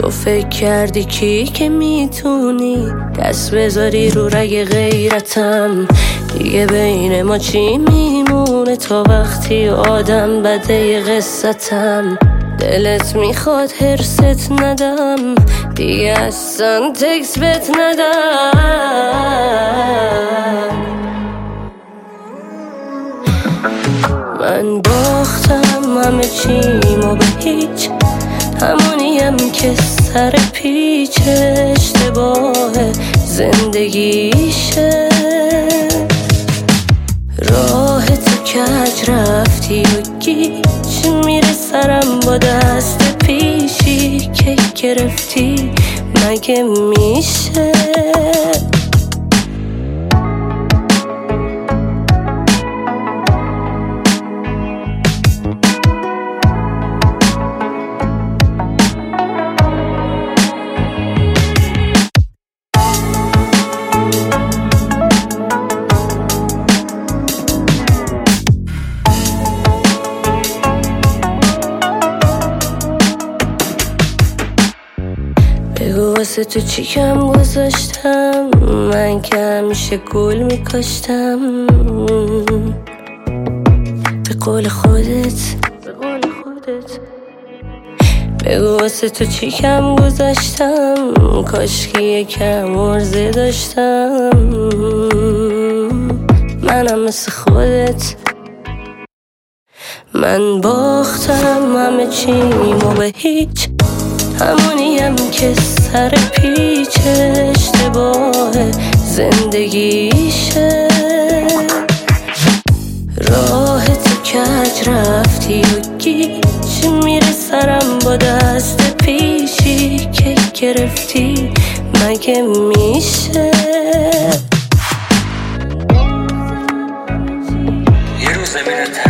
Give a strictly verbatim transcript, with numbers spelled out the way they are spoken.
تو فکر کردی کی که میتونی دست بذاری رو رگ غیرتم؟ دیگه بین ما چی میمونه تا وقتی آدم بده قصتم؟ دلت میخواد حرست ندم، دیگه اصلا تکس بت ندم. من باختم همه چیمو به هیچ، همونیم که سر پیچ اشتباه زندگیشه. راه تو کج رفتی و گیج میره سرم با دست پیشی که گرفتی مگه میشه؟ بگو واسه تو چی کم گذاشتم، من که همیشه گل میکاشتم. به قول خودت به قول خودت بگو واسه تو چی کم گذاشتم، کاش که یکم عرضه داشتم. منم مثل خودت، من باختم همه چیمو به هیچ، همونیم که سر پیچ اشتباه زندگیشه. راه تو کج رفتی و گیج میره سرم با دست پیشی که گرفتی مگه میشه؟ یه روز زمین